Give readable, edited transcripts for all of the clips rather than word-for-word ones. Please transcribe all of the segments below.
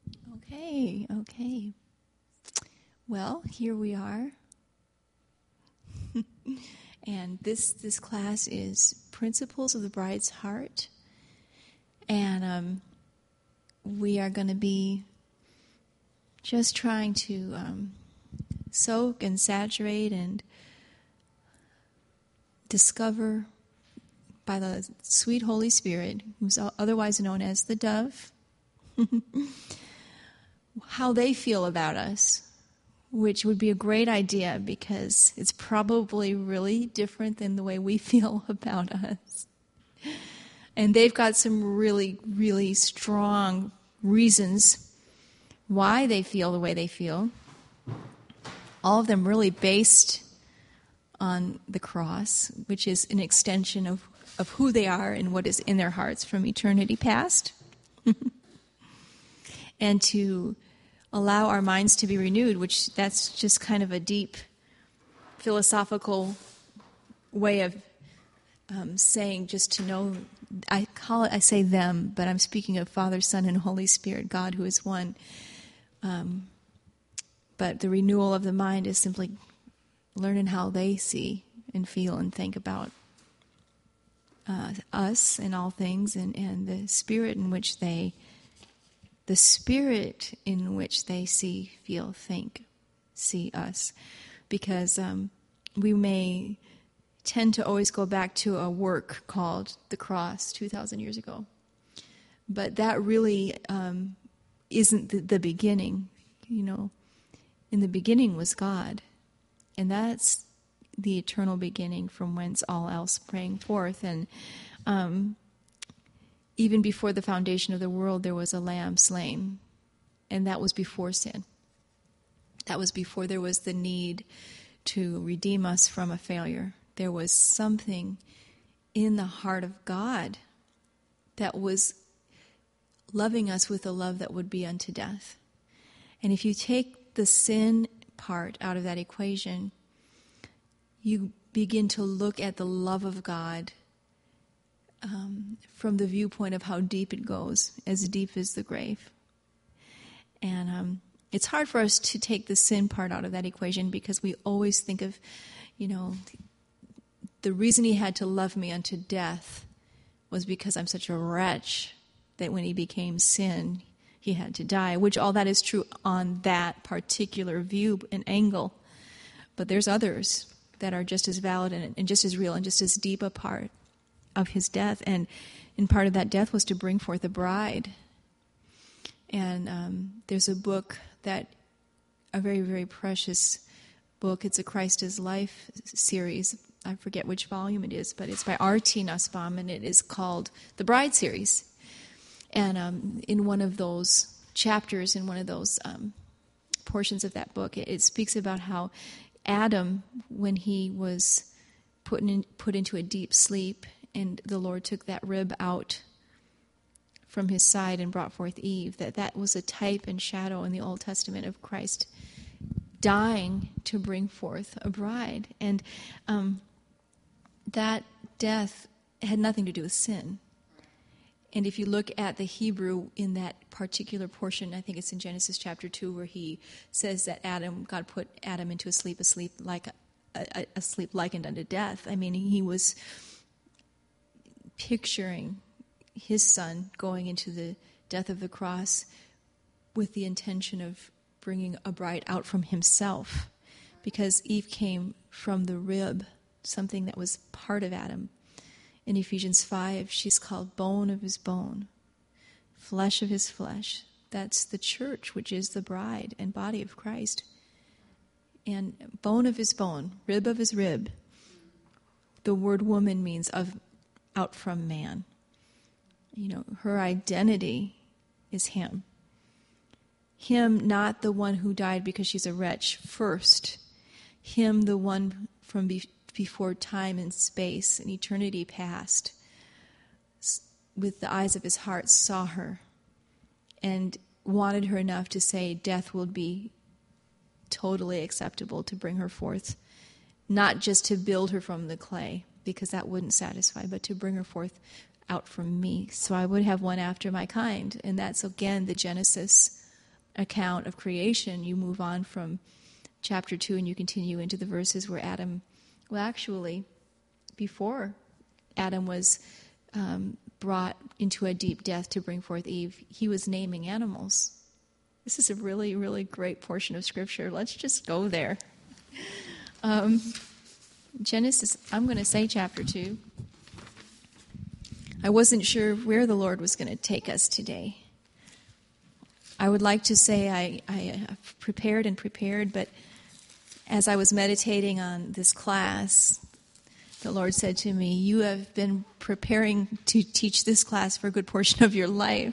Okay. Well, here we are. And this class is Principles of the Bride's Heart. And we are going to be just trying to soak and saturate and discover by the sweet Holy Spirit, who's otherwise known as the dove, how they feel about us, which would be a great idea because it's probably really different than the way we feel about us. And they've got some really, really strong reasons why they feel the way they feel. All of them really based on the cross, which is an extension of who they are and what is in their hearts from eternity past. And to allow our minds to be renewed, which that's just kind of a deep philosophical way of saying just to know. I say them, but I'm speaking of Father, Son, and Holy Spirit, God who is one. But the renewal of the mind is simply learning how they see and feel and think about us and all things, and the spirit in which they see, feel, think, see us. Because we may tend to always go back to a work called the cross 2,000 years ago. But that really isn't the beginning. You know, in the beginning was God. And that's the eternal beginning from whence all else sprang forth. And even before the foundation of the world, there was a lamb slain. And that was before sin. That was before there was the need to redeem us from a failure. There was something in the heart of God that was loving us with a love that would be unto death. And if you take the sin part out of that equation, you begin to look at the love of God from the viewpoint of how deep it goes, as deep as the grave. And it's hard for us to take the sin part out of that equation because we always think of, the reason he had to love me unto death was because I'm such a wretch that when he became sin, he had to die, which all that is true on that particular view and angle. But there's others that are just as valid and just as real and just as deep a part of his death. And part of that death was to bring forth a bride. And there's a book a very, very precious book. It's a Christ is Life series. I forget which volume it is, but it's by R.T. Nussbaum, and it is called The Bride Series. And in one of those chapters, in one of those portions of that book, it speaks about how Adam, when he was put into a deep sleep, and the Lord took that rib out from his side and brought forth Eve, that was a type and shadow in the Old Testament of Christ dying to bring forth a bride. And that death had nothing to do with sin. And if you look at the Hebrew in that particular portion, I think it's in Genesis chapter 2, where he says that God put Adam into a sleep like a sleep likened unto death. I mean, he was picturing his son going into the death of the cross with the intention of bringing a bride out from himself, because Eve came from the rib, something that was part of Adam. In Ephesians 5, she's called bone of his bone, flesh of his flesh. That's the church, which is the bride and body of Christ. And bone of his bone, rib of his rib. The word woman means out from man. Her identity is him. Him, not the one who died because she's a wretch first. Him, the one from before time and space and eternity past, with the eyes of his heart saw her and wanted her enough to say death will be totally acceptable to bring her forth, not just to build her from the clay, because that wouldn't satisfy, but to bring her forth out from me, so I would have one after my kind. And that's again the genesis account of creation, you move on from chapter 2 and you continue into the verses where actually, before Adam was brought into a deep death to bring forth Eve, he was naming animals. This is a really, really great portion of Scripture. Let's just go there. Genesis, I'm going to say chapter 2. I wasn't sure where the Lord was going to take us today. I would like to say I prepared, but as I was meditating on this class, the Lord said to me, "You have been preparing to teach this class for a good portion of your life."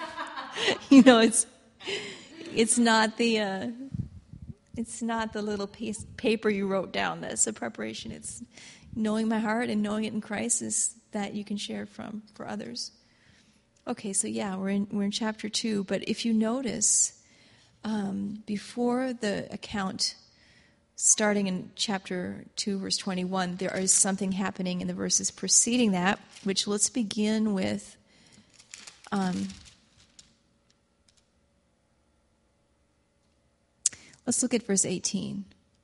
It's not the little piece of paper you wrote down that's a preparation. It's knowing my heart and knowing it in Christ is that you can share for others. Okay, so yeah, we're in chapter 2, but if you notice, before the account, starting in chapter 2, verse 21, there is something happening in the verses preceding that, which let's begin with. Let's look at verse 18.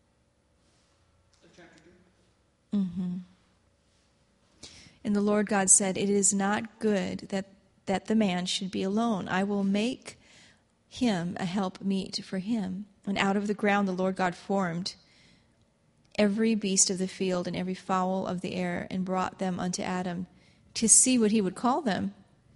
Mm-hmm. And the Lord God said, "It is not good that the man should be alone. I will make him a helpmeet for him." And out of the ground the Lord God formed every beast of the field and every fowl of the air, and brought them unto Adam to see what he would call them.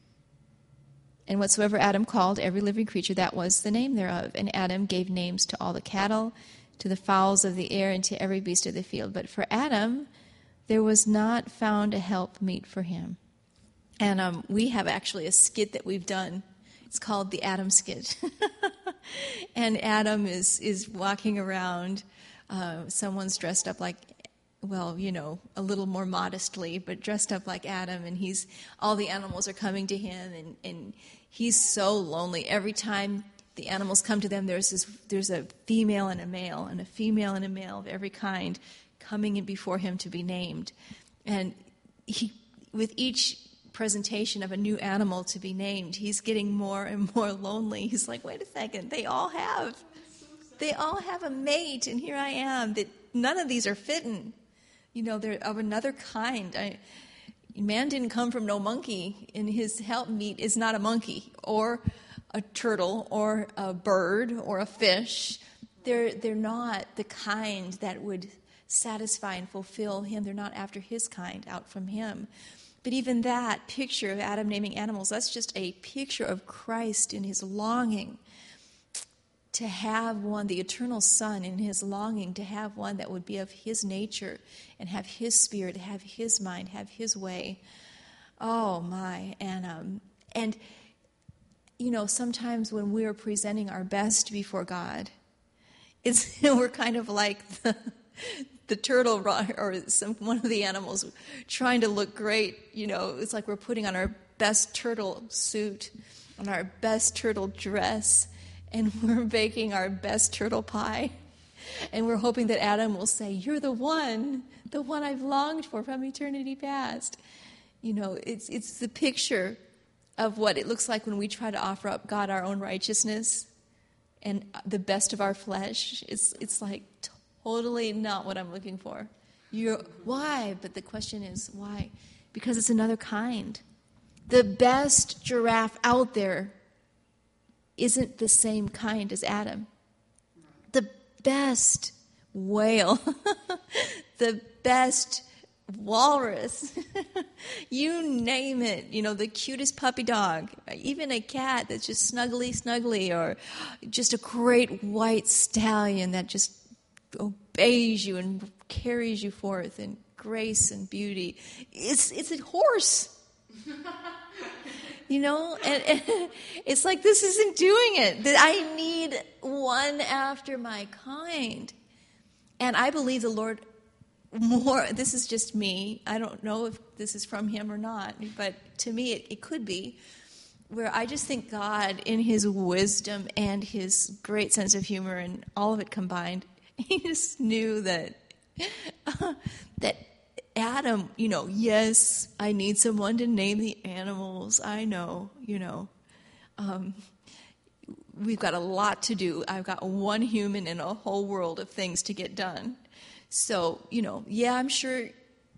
And whatsoever Adam called every living creature, that was the name thereof. And Adam gave names to all the cattle, to the fowls of the air, and to every beast of the field. But for Adam there was not found a helpmeet for him. And we have actually a skit that we've done. It's called the Adam skit. And Adam is walking around. Someone's dressed up like, a little more modestly, but dressed up like Adam, and all the animals are coming to him, and he's so lonely. Every time the animals come to them, there's a female and a male, and a female and a male of every kind coming in before him to be named. And with each presentation of a new animal to be named, he's getting more and more lonely. He's like, wait a second, they all have a mate, and here I am, that none of these are fitting. They're of another kind. Man didn't come from no monkey, and his helpmeet is not a monkey or a turtle or a bird or a fish. They're not the kind that would satisfy and fulfill him. They're not after his kind, out from him. But even that picture of Adam naming animals, that's just a picture of Christ in his longing to have one, the eternal Son, in his longing to have one that would be of his nature and have his spirit, have his mind, have his way. Oh my. And sometimes when we're presenting our best before God, we're kind of like the turtle or one of the animals trying to look great. It's like we're putting on our best turtle suit and our best turtle dress, and we're baking our best turtle pie, and we're hoping that Adam will say, "You're the one I've longed for from eternity past." It's the picture of what it looks like when we try to offer up God our own righteousness and the best of our flesh. It's like totally not what I'm looking for. Why? But the question is, why? Because it's another kind. The best giraffe out there isn't the same kind as Adam. The best whale, the best walrus, you name it, the cutest puppy dog, even a cat that's just snuggly, or just a great white stallion that just obeys you and carries you forth in grace and beauty. It's a horse. And it's like, this isn't doing it. I need one after my kind. And I believe the Lord more, this is just me, I don't know if this is from him or not, but to me it could be, where I just think God, in his wisdom and his great sense of humor and all of it combined, he just knew that Adam, yes, I need someone to name the animals. I know, we've got a lot to do. I've got one human in a whole world of things to get done. So, I'm sure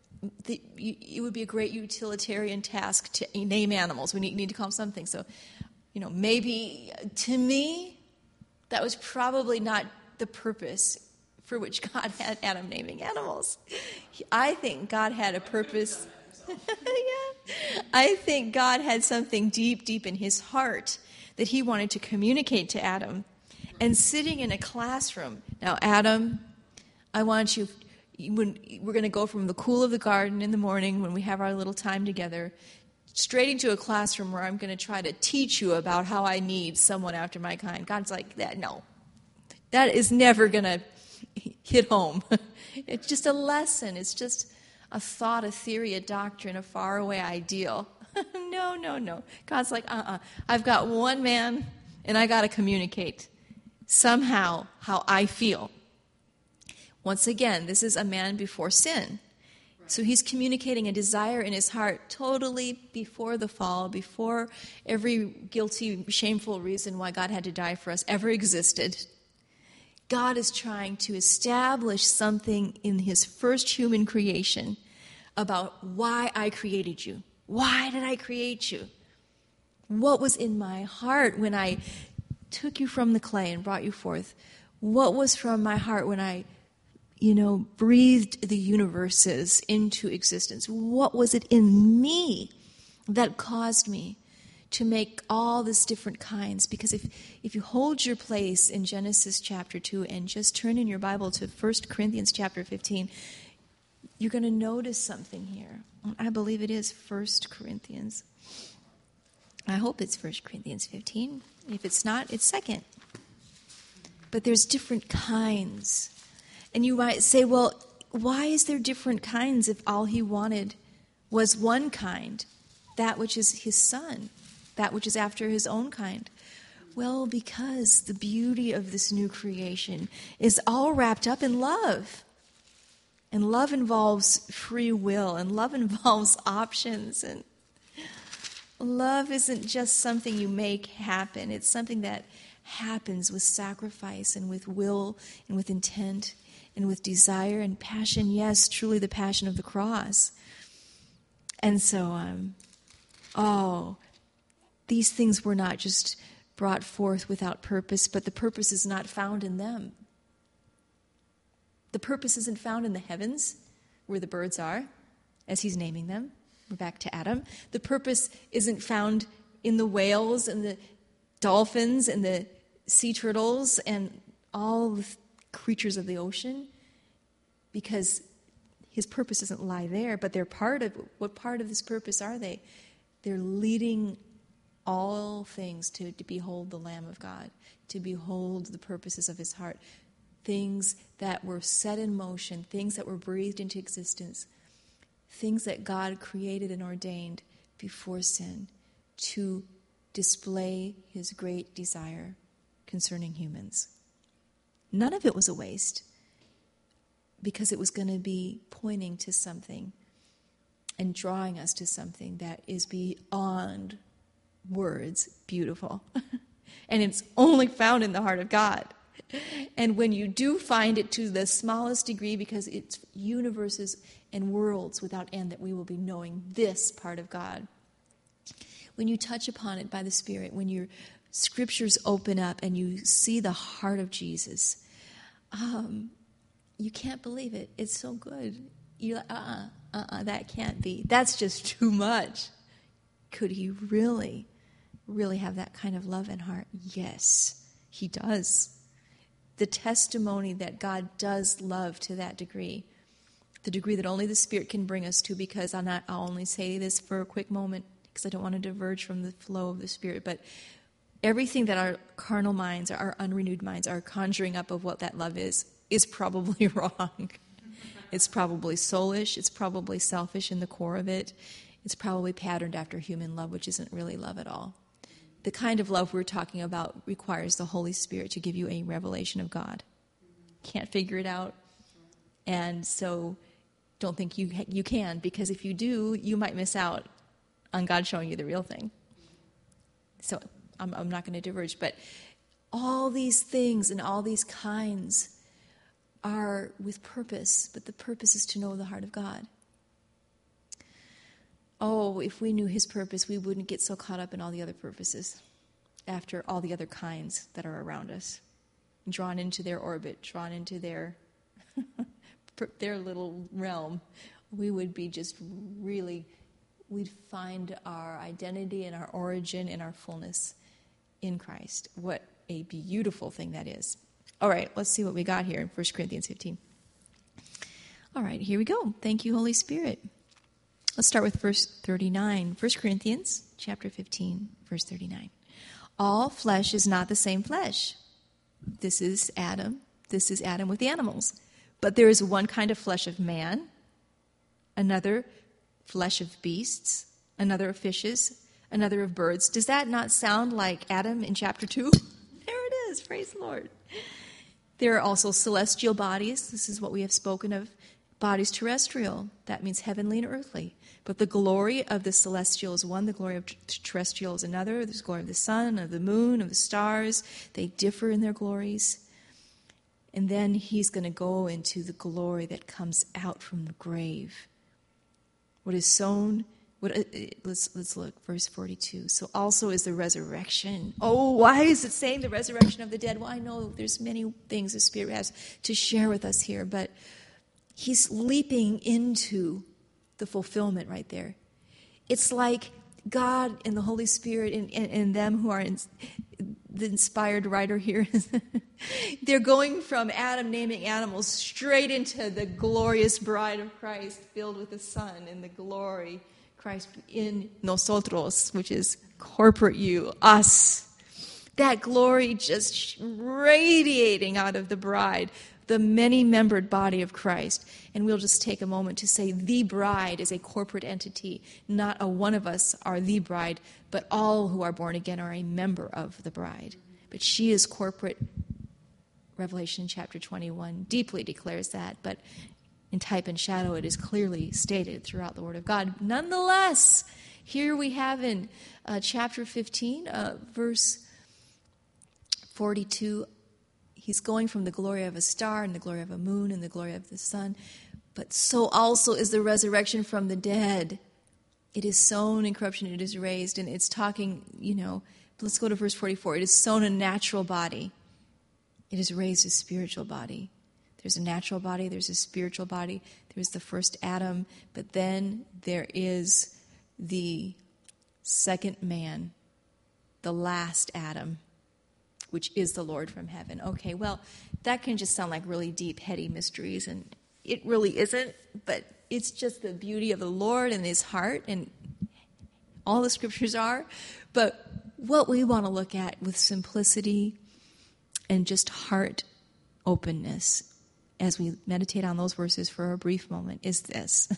it would be a great utilitarian task to name animals. We need to call them something. So, maybe to me, that was probably not the purpose for which God had Adam naming animals. I think God had a purpose. Yeah. I think God had something deep, deep in his heart that he wanted to communicate to Adam. And sitting in a classroom, now, Adam, I want you, when we're going to go from the cool of the garden in the morning when we have our little time together, straight into a classroom where I'm going to try to teach you about how I need someone after my kind. God's like, no, that is never going to hit home. It's just a lesson. It's just a thought, a theory, a doctrine, a faraway ideal. No. God's like, I've got one man, and I got to communicate somehow how I feel. Once again, this is a man before sin. So he's communicating a desire in his heart totally before the fall, before every guilty, shameful reason why God had to die for us ever existed. God is trying to establish something in his first human creation about why I created you. Why did I create you? What was in my heart when I took you from the clay and brought you forth? What was from my heart when I, breathed the universes into existence? What was it in me that caused me to make all these different kinds? Because if you hold your place in Genesis chapter 2 and just turn in your Bible to 1 Corinthians chapter 15, you're going to notice something here. I believe it is 1 Corinthians. I hope it's 1 Corinthians 15. If it's not, it's 2. But there's different kinds. And you might say, well, why is there different kinds if all he wanted was one kind, that which is his son, that which is after his own kind? Well, because the beauty of this new creation is all wrapped up in love. And love involves free will, and love involves options. And love isn't just something you make happen. It's something that happens with sacrifice and with will and with intent and with desire and passion. Yes, truly the passion of the cross. And so, these things were not just brought forth without purpose, but the purpose is not found in them. The purpose isn't found in the heavens, where the birds are, as he's naming them. We're back to Adam. The purpose isn't found in the whales and the dolphins and the sea turtles and all the creatures of the ocean, because his purpose doesn't lie there, but they're part of it. What part of this purpose are they? They're leading all things to behold the Lamb of God, to behold the purposes of his heart. Things that were set in motion, things that were breathed into existence, things that God created and ordained before sin to display his great desire concerning humans. None of it was a waste, because it was going to be pointing to something and drawing us to something that is beyond words beautiful. And it's only found in the heart of God. And when you do find it to the smallest degree, because it's universes and worlds without end that we will be knowing this part of God, when you touch upon it by the Spirit, when your scriptures open up and you see the heart of Jesus, you can't believe it. It's so good. You're like, that can't be. That's just too much. Could he really, really have that kind of love and heart? Yes, he does. The testimony that God does love to that degree, the degree that only the Spirit can bring us to, because I'll only say this for a quick moment, because I don't want to diverge from the flow of the Spirit, but everything that our carnal minds, our unrenewed minds are conjuring up of what that love is probably wrong. It's probably soulish, it's probably selfish in the core of it, it's probably patterned after human love, which isn't really love at all. The kind of love we're talking about requires the Holy Spirit to give you a revelation of God. Can't figure it out. And so don't think you can, because if you do, you might miss out on God showing you the real thing. So I'm not going to diverge, but All these things and all these kinds are with purpose, but the purpose is to know the heart of God. Oh, if we knew his purpose, we wouldn't get so caught up in all the other purposes after all the other kinds that are around us. Drawn into their orbit, drawn into their little realm. We would be just really, we'd find our identity and our origin and our fullness in Christ. What a beautiful thing that is. All right, let's see what we got here in 1 Corinthians 15. All right, here we go. Thank you, Holy Spirit. Let's start with verse 39. 1 Corinthians chapter 15, verse 39. All flesh is not the same flesh. This is Adam. This is Adam with the animals. But there is one kind of flesh of man, another flesh of beasts, another of fishes, another of birds. Does that not sound like Adam in chapter 2? There it is. Praise the Lord. There are also celestial bodies. This is what we have spoken of. Bodies terrestrial. That means heavenly and earthly. But the glory of the celestial is one. The glory of terrestrial is another. There's glory of the sun, of the moon, of the stars. They differ in their glories. And then he's going to go into the glory that comes out from the grave. What is sown... Let's look, verse 42. So also is the resurrection. Oh, why is it saying the resurrection of the dead? Well, I know there's many things the Spirit has to share with us here, but he's leaping into the fulfillment right there. It's like God and the Holy Spirit and them who are the inspired writer here, they're going from Adam naming animals straight into the glorious bride of Christ filled with the Son and the glory Christ in nosotros, which is corporate you, us. That glory just radiating out of the bride, the many-membered body of Christ. And we'll just take a moment to say the bride is a corporate entity. Not a one of us are the bride, but all who are born again are a member of the bride. But she is corporate. Revelation chapter 21 deeply declares that, but in type and shadow, it is clearly stated throughout the Word of God. Nonetheless, here we have in chapter 15, verse 42, he's going from the glory of a star and the glory of a moon and the glory of the sun. But so also is the resurrection from the dead. It is sown in corruption, it is raised. And it's talking, let's go to verse 44. It is sown a natural body. It is raised a spiritual body. There's a natural body, there's a spiritual body, there's the first Adam, but then there is the second man, the last Adam, which is the Lord from heaven. Okay, well, that can just sound like really deep, heady mysteries, and it really isn't, but it's just the beauty of the Lord and his heart, and all the scriptures are. But what we want to look at with simplicity and just heart openness as we meditate on those verses for a brief moment is this.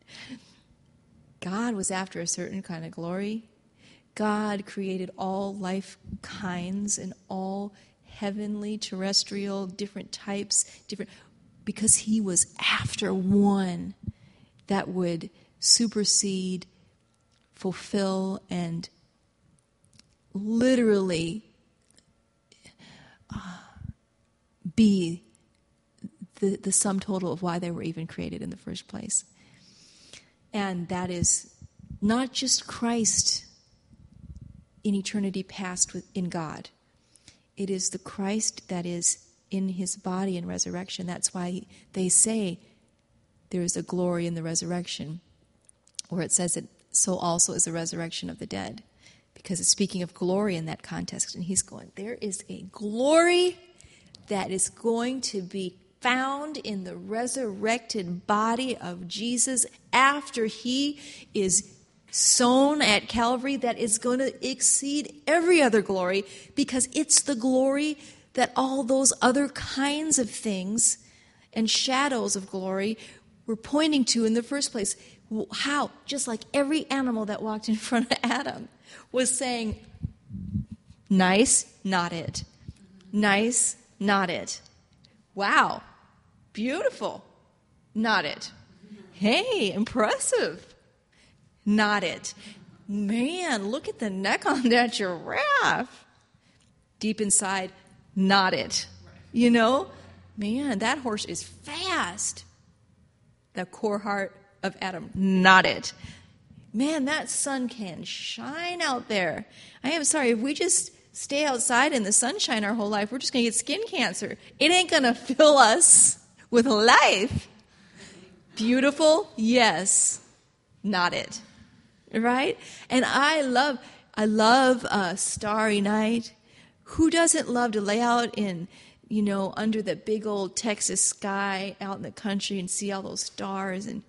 God was after a certain kind of glory. God created all life kinds and all heavenly, terrestrial, different types, because he was after one that would supersede, fulfill, and literally be the sum total of why they were even created in the first place. And that is not just Christ in eternity past in God. It is the Christ that is in his body in resurrection. That's why they say there is a glory in the resurrection, where it says that so also is the resurrection of the dead, because it's speaking of glory in that context. And he's going, there is a glory that is going to be found in the resurrected body of Jesus after he is sown at Calvary, that is going to exceed every other glory, because it's the glory that all those other kinds of things and shadows of glory were pointing to in the first place. How? Just like every animal that walked in front of Adam was saying, nice, not it. Nice, not it. Wow, beautiful, not it. Hey, impressive, not it. Man, look at the neck on that giraffe. Deep inside, not it. You know? Man, that horse is fast. The core heart of Adam, not it. Man, that sun can shine out there. I am sorry, if we just stay outside in the sunshine our whole life, we're just going to get skin cancer. It ain't going to fill us with life. Beautiful? Yes. Not it. Right? And I love a starry night. Who doesn't love to lay out in, under the big old Texas sky out in the country and see all those stars and,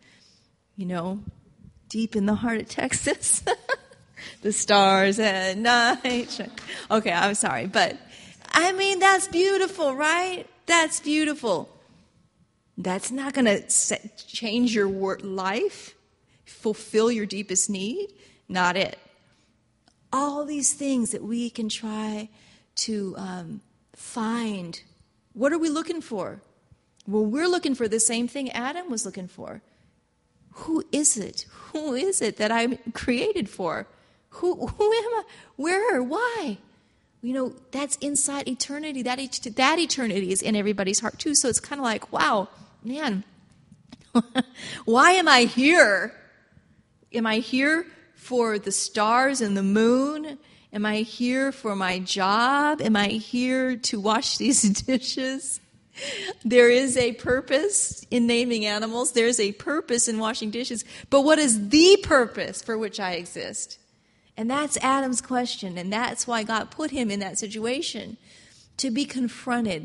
deep in the heart of Texas? The stars at night. Okay, I'm sorry. But, that's beautiful, right? That's beautiful. That's not going to change your life, fulfill your deepest need. Not it. All these things that we can try to find. What are we looking for? Well, we're looking for the same thing Adam was looking for. Who is it? Who is it that I'm created for? Who am I? Where? Why? That's inside eternity. That eternity is in everybody's heart too. So it's kind of like, wow, man, why am I here? Am I here for the stars and the moon? Am I here for my job? Am I here to wash these dishes? There is a purpose in naming animals. There's a purpose in washing dishes. But what is the purpose for which I exist? And that's Adam's question. And that's why God put him in that situation, to be confronted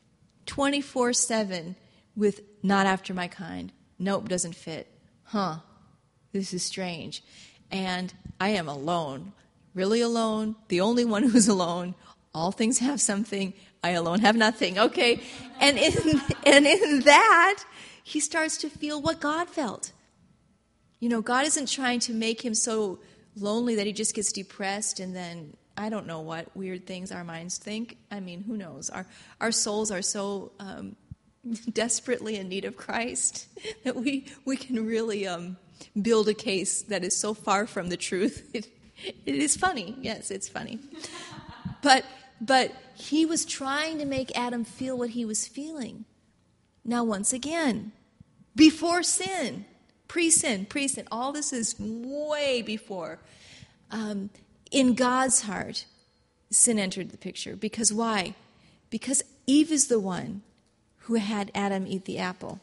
24/7 with not after my kind. Nope, doesn't fit. This is strange. And I am alone. Really alone. The only one who's alone. All things have something. I alone have nothing. Okay? And in that, he starts to feel what God felt. God isn't trying to make him so lonely that he just gets depressed and then, I don't know what weird things our minds think. Who knows? Our souls are so desperately in need of Christ that we can really build a case that is so far from the truth. It is funny. Yes, it's funny. But he was trying to make Adam feel what he was feeling. Now, once again, before sin, pre-sin, all this is way before. In God's heart, sin entered the picture. Because why? Because Eve is the one who had Adam eat the apple.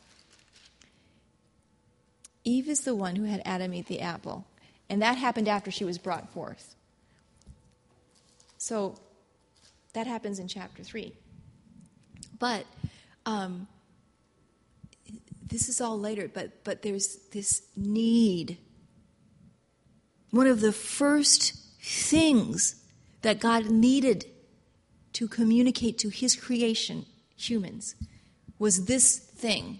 Eve is the one who had Adam eat the apple. And that happened after she was brought forth. So that happens in chapter 3. But this is all later, but there's this need. One of the first things that God needed to communicate to his creation, humans, was this thing.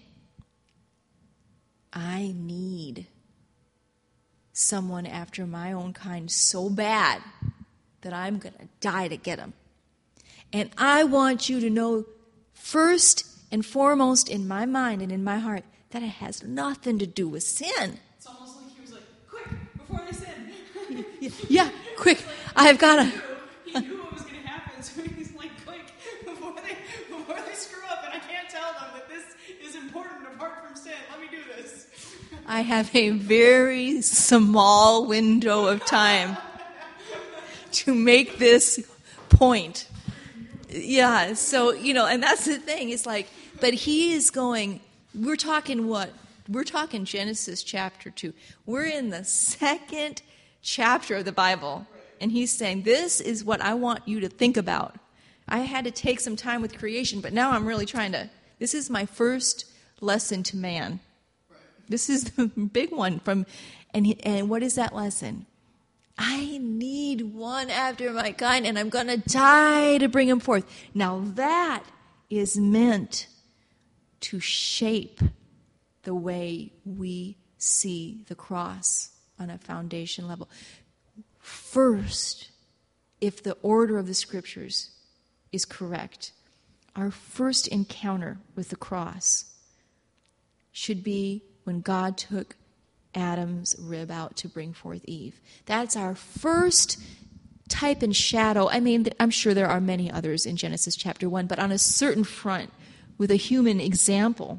I need someone after my own kind so bad that I'm going to die to get him. And I want you to know first and foremost in my mind and in my heart that it has nothing to do with sin. It's almost like he was like, quick, before they sin. Yeah, quick. I've got to. He knew what was going to happen, so he's like, quick, before they screw up, and I can't tell them that this is important apart from sin. Let me do this. I have a very small window of time to make this point. Yeah, so, and that's the thing. It's like, but he is going, we're talking what? We're talking Genesis chapter 2. We're in the second chapter of the Bible. And he's saying, this is what I want you to think about. I had to take some time with creation, but now I'm really trying to, this is my first lesson to man. This is the big one and what is that lesson? I need one after my kind, and I'm going to die to bring him forth. Now that is meant to shape the way we see the cross on a foundation level. First, if the order of the scriptures is correct, our first encounter with the cross should be when God took Adam's rib out to bring forth Eve. That's our first type and shadow, I mean, I'm sure there are many others in Genesis chapter 1, but on a certain front, with a human example,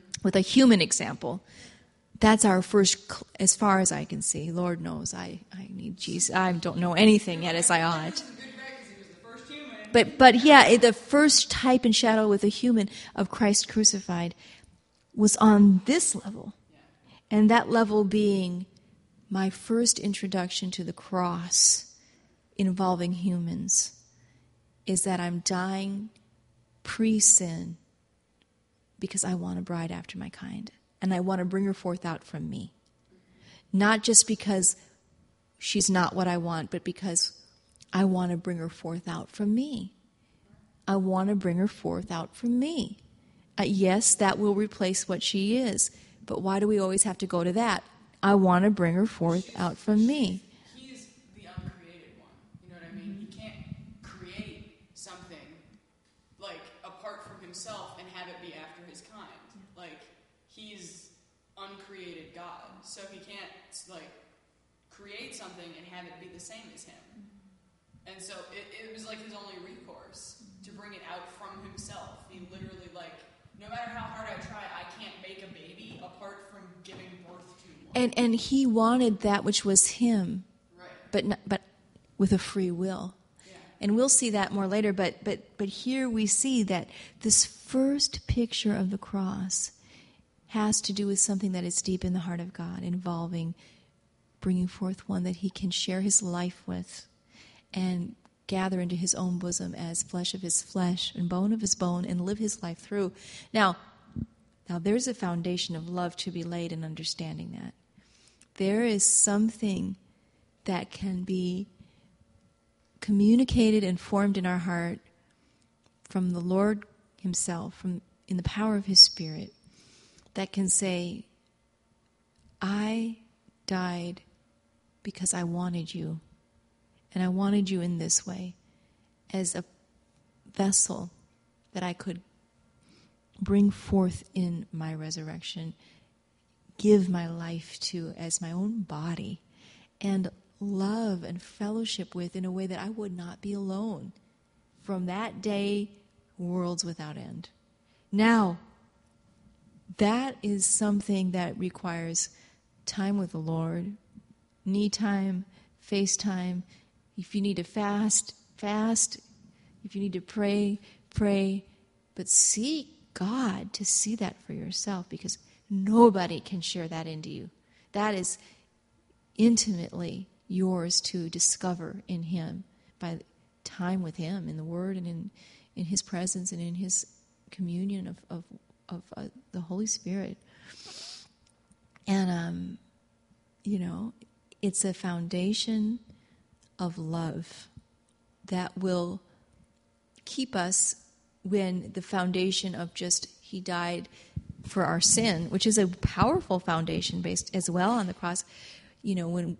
that's our first, as far as I can see. Lord knows I need Jesus. I don't know anything yet as I ought. But yeah, the first type and shadow with a human of Christ crucified was on this level. And that level being my first introduction to the cross involving humans, is that I'm dying pre-sin because I want a bride after my kind. And I want to bring her forth out from me. Not just because she's not what I want, but because I want to bring her forth out from me. I want to bring her forth out from me. Yes, that will replace what she is. But why do we always have to go to that? I want to bring her forth out from me. He's the uncreated one. You know what I mean? He can't create something like apart from himself and have it be after his kind. Like, he's uncreated God. So he can't like create something and have it be the same as him. And so it was like his only recourse to bring it out from himself. He literally, like, no matter how hard I try, I can't make a baby apart from giving birth to one. And he wanted that which was him, right. but with a free will. Yeah. And we'll see that more later. But here we see that this first picture of the cross has to do with something that is deep in the heart of God, involving bringing forth one that he can share his life with and gather into his own bosom as flesh of his flesh and bone of his bone and live his life through. Now there's a foundation of love to be laid in understanding that. There is something that can be communicated and formed in our heart from the Lord himself, in the power of his Spirit, that can say, I died because I wanted you. And I wanted you in this way, as a vessel that I could bring forth in my resurrection, give my life to as my own body, and love and fellowship with in a way that I would not be alone. From that day, worlds without end. Now, that is something that requires time with the Lord, need time, face time. If you need to fast. If you need to pray. But seek God to see that for yourself, because nobody can share that into you. That is intimately yours to discover in him by time with him, in the Word and in his presence and in his communion of the Holy Spirit. And, it's a foundation of love that will keep us when the foundation of just he died for our sin, which is a powerful foundation based as well on the cross. When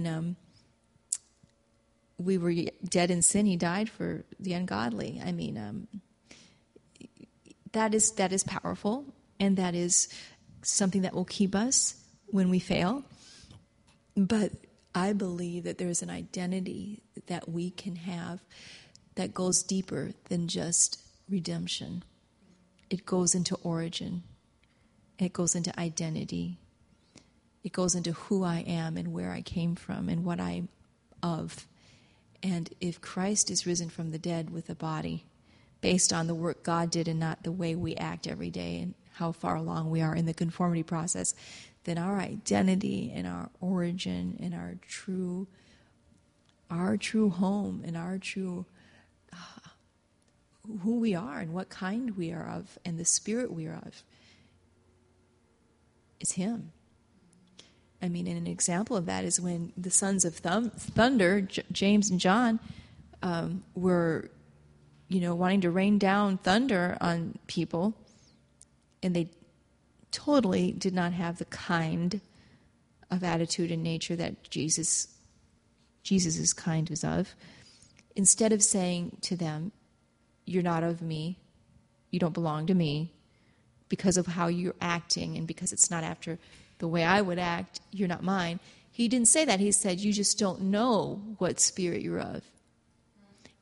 we were dead in sin, he died for the ungodly. I mean, that is powerful, and that is something that will keep us when we fail. But I believe that there's an identity that we can have that goes deeper than just redemption. It goes into origin. It goes into identity. It goes into who I am and where I came from and what I'm of. And if Christ is risen from the dead with a body, based on the work God did and not the way we act every day and how far along we are in the conformity process, then our identity and our origin and our true home and our true who we are and what kind we are of and the spirit we are of is him. I mean, and an example of that is when the sons of thunder, James and John, were, wanting to rain down thunder on people, and they totally did not have the kind of attitude and nature that Jesus' kind was of. Instead of saying to them, you're not of me, you don't belong to me, because of how you're acting and because it's not after the way I would act, you're not mine. He didn't say that. He said, you just don't know what spirit you're of.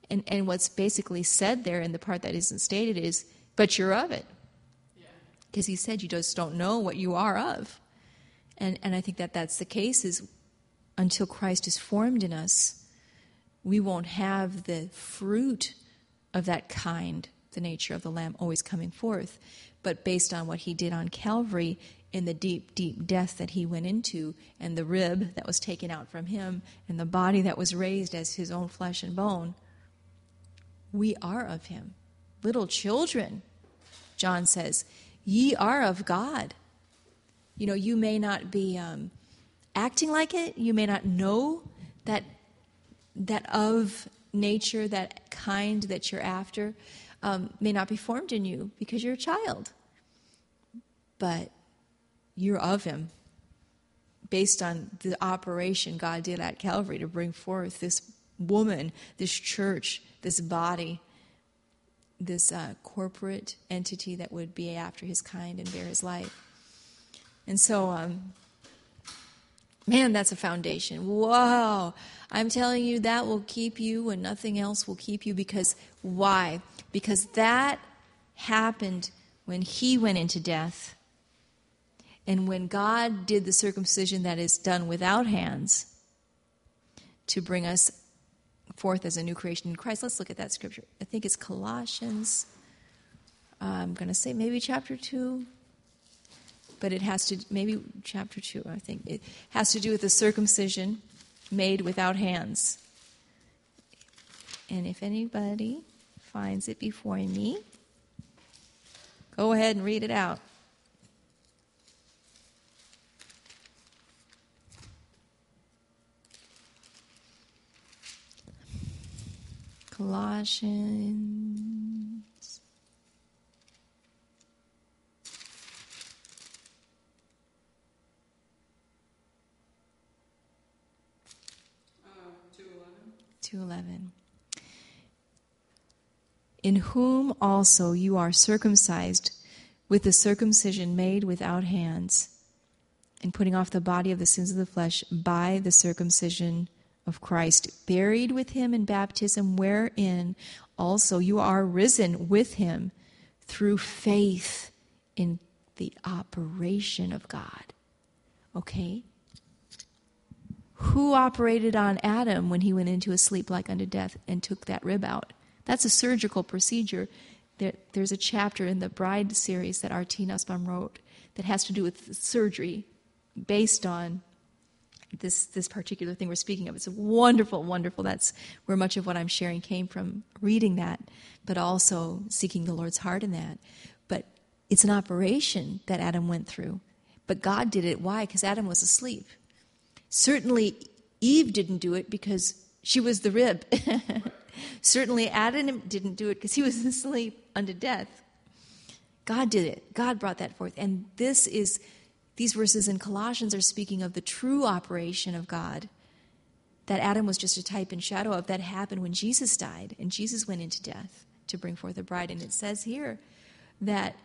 And what's basically said there in the part that isn't stated is, but you're of it. Because he said you just don't know what you are of. And I think that that's the case, is until Christ is formed in us, we won't have the fruit of that kind, the nature of the Lamb, always coming forth. But based on what he did on Calvary, in the deep, deep death that he went into, and the rib that was taken out from him, and the body that was raised as his own flesh and bone, we are of him. Little children, John says, ye are of God. You know, you may not be acting like it. You may not know that of nature, that kind that you're after, may not be formed in you because you're a child. But you're of him based on the operation God did at Calvary to bring forth this woman, this church, this body, this corporate entity that would be after his kind and bear his life. And so, man, that's a foundation. Whoa! I'm telling you, that will keep you and nothing else will keep you. Because why? Because that happened when he went into death. And when God did the circumcision that is done without hands to bring us forth as a new creation in Christ. Let's look at that scripture. I think it's Colossians. I'm going to say maybe chapter 2. But it has to, maybe chapter 2, I think. It has to do with the circumcision made without hands. And if anybody finds it before me, go ahead and read it out. Colossians. 2:11. In whom also you are circumcised with the circumcision made without hands, and putting off the body of the sins of the flesh by the circumcision of Christ, buried with him in baptism, wherein also you are risen with him through faith in the operation of God. Okay? Who operated on Adam when he went into a sleep like unto death and took that rib out? That's a surgical procedure. There's a chapter in the Bride series that R.T. Nussbaum wrote that has to do with surgery based on this particular thing we're speaking of. It's wonderful, wonderful. That's where much of what I'm sharing came from, reading that, but also seeking the Lord's heart in that. But it's an operation that Adam went through. But God did it. Why? Because Adam was asleep. Certainly Eve didn't do it because she was the rib. Certainly Adam didn't do it because he was asleep unto death. God did it. God brought that forth. And these verses in Colossians are speaking of the true operation of God that Adam was just a type and shadow of, that happened when Jesus died and Jesus went into death to bring forth a bride. And it says here that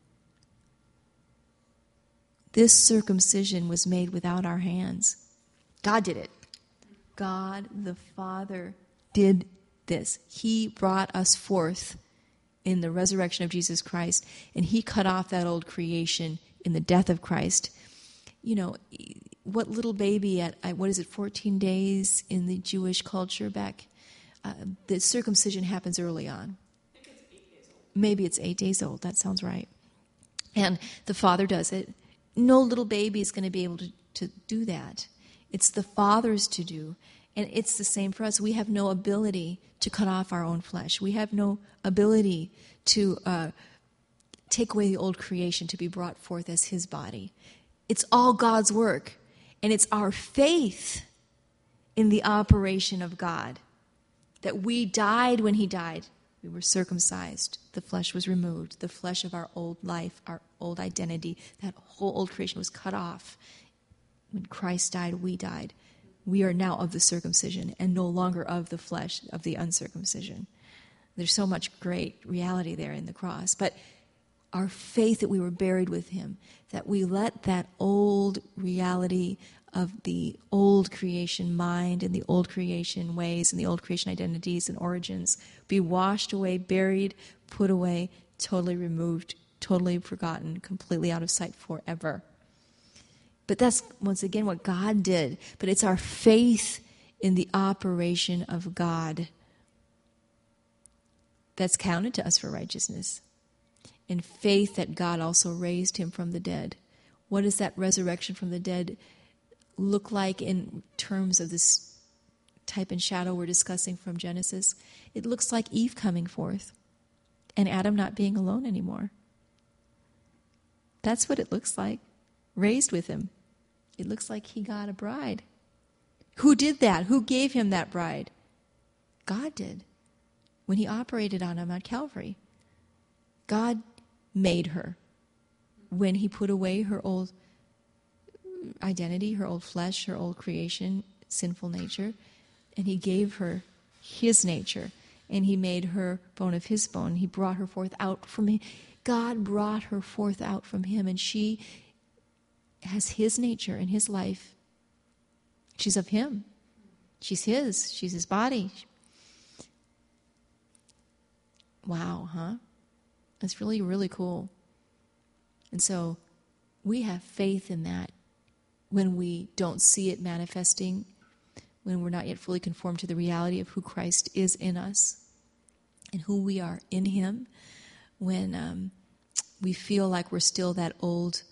this circumcision was made without our hands. God did it. God the Father did this. He brought us forth in the resurrection of Jesus Christ, and he cut off that old creation in the death of Christ. You know, what little baby at 14 days in the Jewish culture back, the circumcision happens early on. I think it's 8 days old. Maybe it's 8 days old. That sounds right. And the Father does it. No little baby is going to be able to do that. It's the Father's to do. And it's the same for us. We have no ability to cut off our own flesh. We have no ability to take away the old creation to be brought forth as his body. It's all God's work. And it's our faith in the operation of God. That we died when he died. We were circumcised. The flesh was removed. The flesh of our old life, our old identity, that whole old creation was cut off. When Christ died, we died. We are now of the circumcision and no longer of the flesh, of the uncircumcision. There's so much great reality there in the cross. But our faith that we were buried with him, that we let that old reality of the old creation mind and the old creation ways and the old creation identities and origins, be washed away, buried, put away, totally removed, totally forgotten, completely out of sight forever. But that's, once again, what God did. But it's our faith in the operation of God that's counted to us for righteousness. And faith that God also raised him from the dead. What does that resurrection from the dead look like in terms of this type and shadow we're discussing from Genesis? It looks like Eve coming forth and Adam not being alone anymore. That's what it looks like. Raised with him. It looks like he got a bride. Who did that? Who gave him that bride? God did. When he operated on him at Calvary. God made her. When he put away her old identity, her old flesh, her old creation, sinful nature, and he gave her his nature, and he made her bone of his bone. He brought her forth out from him. God brought her forth out from him, and she has his nature and his life. She's of him. She's his. She's his body. Wow, huh? It's really, really cool. And so we have faith in that when we don't see it manifesting, when we're not yet fully conformed to the reality of who Christ is in us and who we are in him, when we feel like we're still that old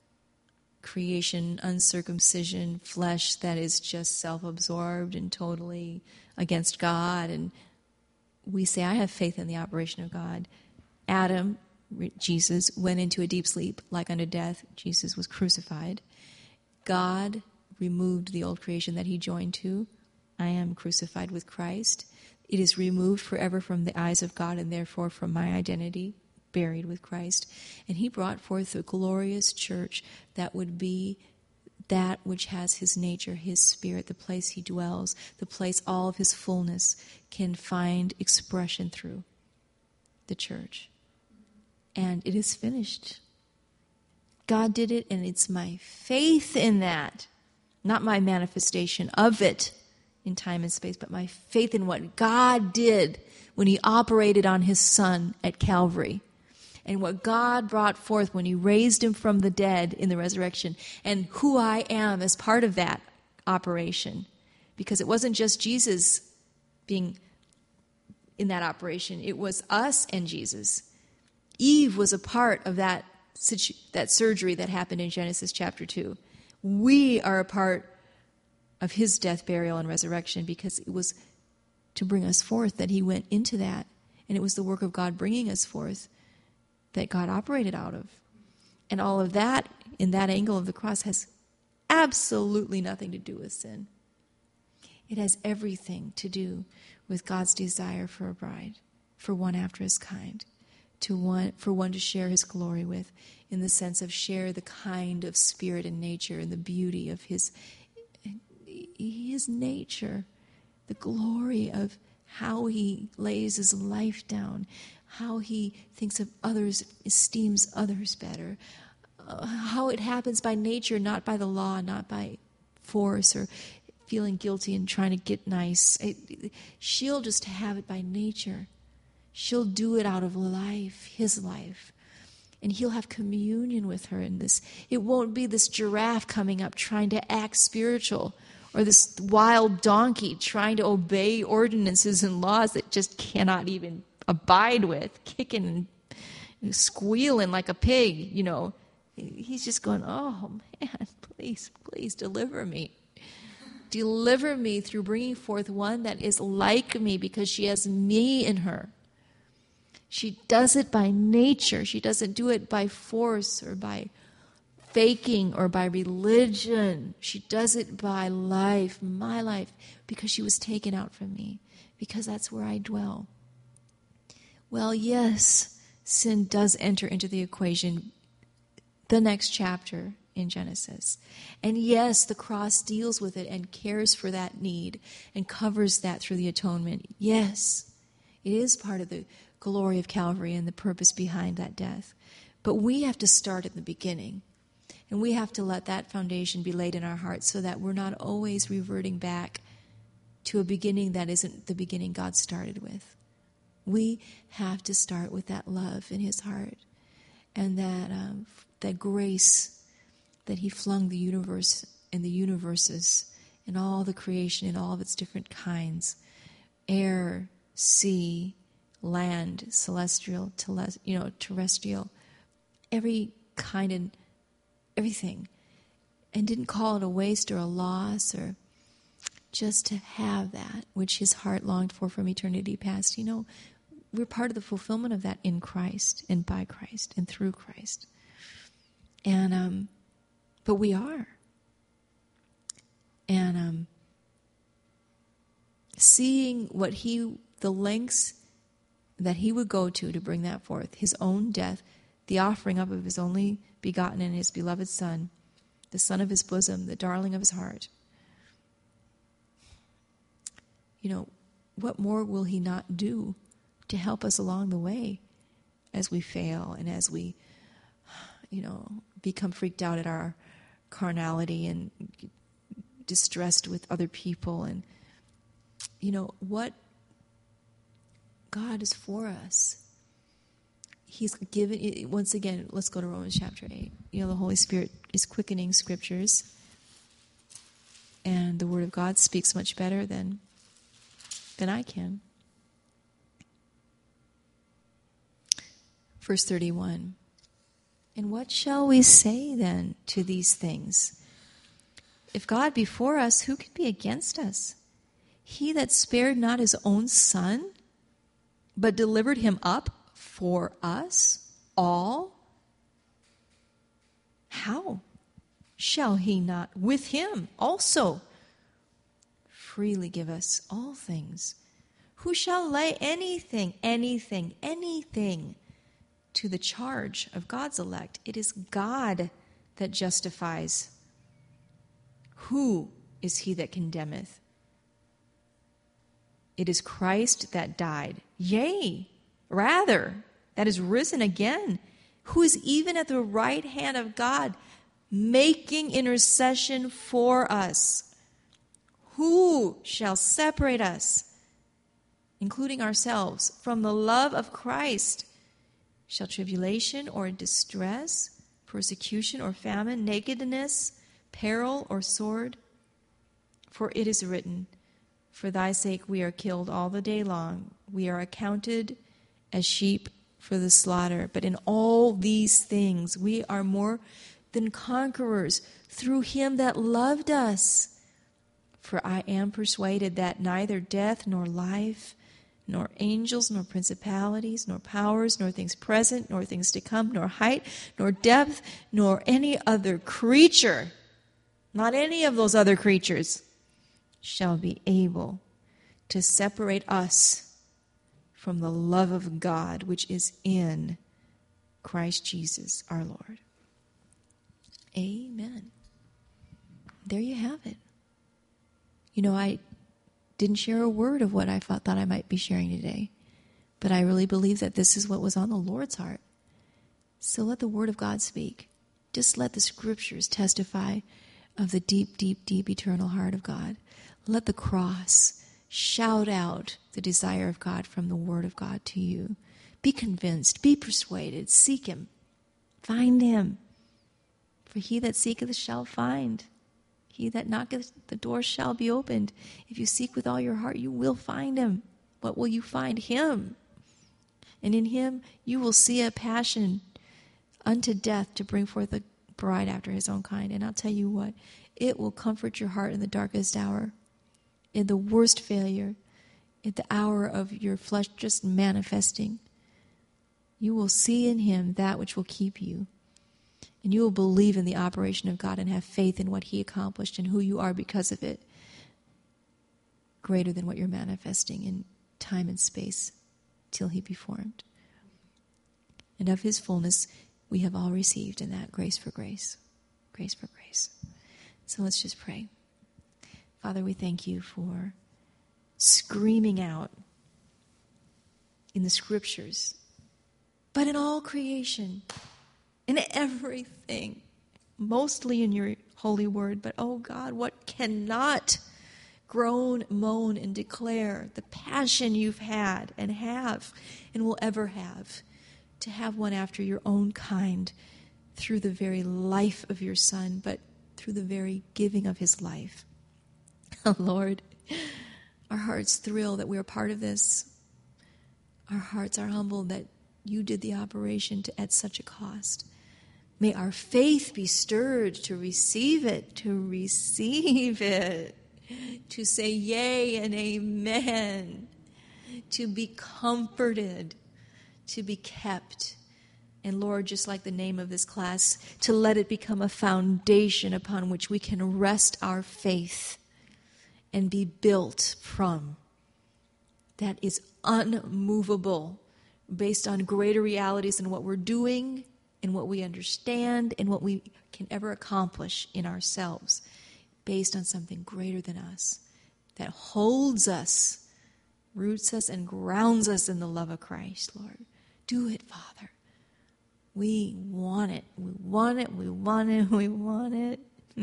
creation, uncircumcision flesh that is just self-absorbed and totally against God, and we say, I have faith in the operation of God. Adam, Jesus, went into a deep sleep like unto death. Jesus was crucified. God removed the old creation that he joined to. I am crucified with Christ. It is removed forever from the eyes of God and therefore from my identity, buried with Christ. And he brought forth a glorious church that would be that which has his nature, his spirit, the place he dwells, the place all of his fullness can find expression through, the church. And it is finished. God did it, and it's my faith in that, not my manifestation of it in time and space, but my faith in what God did when he operated on his Son at Calvary, and what God brought forth when he raised him from the dead in the resurrection, and who I am as part of that operation. Because it wasn't just Jesus being in that operation, it was us and Jesus. Eve was a part of that surgery that happened in Genesis chapter 2. We are a part of his death, burial, and resurrection, because it was to bring us forth that he went into that. And it was the work of God bringing us forth that God operated out of. And all of that, in that angle of the cross, has absolutely nothing to do with sin. It has everything to do with God's desire for a bride, for one after his kind, for one to share his glory with, in the sense of share the kind of spirit and nature and the beauty of his nature, the glory of how he lays his life down, how he thinks of others, esteems others better, how it happens by nature, not by the law, not by force or feeling guilty and trying to get nice. She'll just have it by nature. She'll do it out of life, his life. And he'll have communion with her in this. It won't be this giraffe coming up trying to act spiritual, or this wild donkey trying to obey ordinances and laws that just cannot even abide with, kicking and squealing like a pig, you know. He's just going, oh man, please, please deliver me. Deliver me through bringing forth one that is like me, because she has me in her. She does it by nature. She doesn't do it by force or by faking or by religion. She does it by life, my life, because she was taken out from me, because that's where I dwell. Well, yes, sin does enter into the equation, the next chapter in Genesis. And yes, the cross deals with it and cares for that need and covers that through the atonement. Yes, it is part of the glory of Calvary and the purpose behind that death. But we have to start at the beginning. And we have to let that foundation be laid in our hearts so that we're not always reverting back to a beginning that isn't the beginning God started with. We have to start with that love in his heart and that grace that he flung the universe and the universes and all the creation in all of its different kinds, air, sea, land, celestial, terrestrial, every kind and everything, and didn't call it a waste or a loss, or just to have that which his heart longed for from eternity past. We're part of the fulfillment of that in Christ and by Christ and through Christ. And but we are. And seeing the lengths that he would go to bring that forth, his own death, the offering up of his only begotten and his beloved Son, the son of his bosom, the darling of his heart. What more will he not do to help us along the way as we fail and as we, become freaked out at our carnality and distressed with other people, and what God is for us. He's given, once again, let's go to Romans chapter 8. The Holy Spirit is quickening scriptures, and the Word of God speaks much better than I can. Verse 31. And what shall we say then to these things? If God be for us, who can be against us? He that spared not his own Son, but delivered him up for us all, how shall he not with him also freely give us all things? Who shall lay anything to the charge of God's elect? It is God that justifies. Who is he that condemneth? It is Christ that died, yea, rather, that is risen again, who is even at the right hand of God, making intercession for us. Who shall separate us, including ourselves, from the love of Christ? Shall tribulation or distress, persecution or famine, nakedness, peril or sword? For it is written, for thy sake we are killed all the day long. We are accounted as sheep for the slaughter. But in all these things we are more than conquerors through him that loved us. For I am persuaded that neither death nor life, nor angels, nor principalities, nor powers, nor things present, nor things to come, nor height, nor depth, nor any other creature, not any of those other creatures, shall be able to separate us from the love of God, which is in Christ Jesus our Lord. Amen. There you have it. I didn't share a word of what I thought I might be sharing today, but I really believe that this is what was on the Lord's heart. So let the Word of God speak. Just let the Scriptures testify of the deep, deep, deep eternal heart of God. Let the cross shout out the desire of God from the Word of God to you. Be convinced, be persuaded, seek him, find him. For he that seeketh shall find. He that knocketh, the door shall be opened. If you seek with all your heart, you will find him. What will you find? Him. And in him you will see a passion unto death to bring forth a bride after his own kind. And I'll tell you what, it will comfort your heart in the darkest hour, in the worst failure, in the hour of your flesh just manifesting. You will see in him that which will keep you. And you will believe in the operation of God and have faith in what he accomplished and who you are because of it, greater than what you're manifesting in time and space till he be formed. And of his fullness we have all received in that grace for grace. Grace for grace. So let's just pray. Father, we thank you for screaming out in the Scriptures, but in all creation, in everything, mostly in your holy word, but oh God, what cannot groan, moan, and declare the passion you've had and have and will ever have to have one after your own kind through the very life of your Son, but through the very giving of his life. Oh Lord, our hearts thrill that we are part of this. Our hearts are humbled that you did the operation at such a cost. May our faith be stirred to receive it, to say yea and amen, to be comforted, to be kept. And Lord, just like the name of this class, to let it become a foundation upon which we can rest our faith and be built from. That is unmovable, based on greater realities than what we're doing and what we understand and what we can ever accomplish in ourselves, based on something greater than us that holds us, roots us, and grounds us in the love of Christ, Lord. Do it, Father. We want it. We want it. We want it. We want it.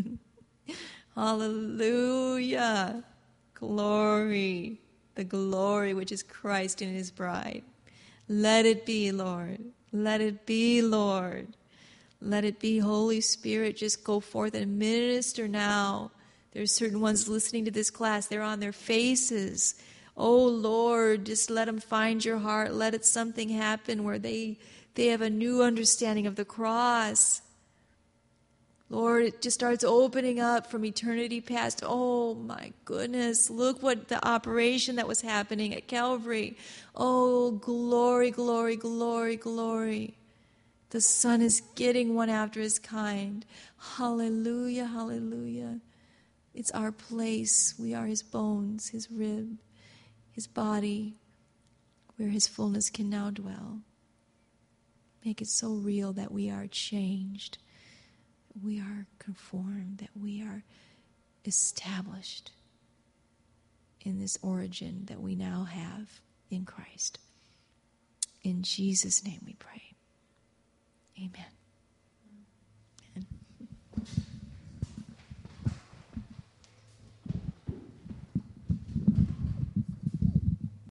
Hallelujah. Glory. The glory which is Christ in his bride. Let it be, Lord. Let it be, Lord. Let it be, Holy Spirit. Just go forth and minister now. There's certain ones listening to this class. They're on their faces. Oh, Lord, just let them find your heart. Let it something happen where they have a new understanding of the cross. Lord, it just starts opening up from eternity past. Oh, my goodness. Look what the operation that was happening at Calvary. Oh, glory, glory, glory, glory. The Son is getting one after his kind. Hallelujah, hallelujah. It's our place. We are his bones, his rib, his body, where his fullness can now dwell. Make it so real that we are changed. We are conformed, that we are established in this origin that we now have in Christ. In Jesus' name we pray. Amen.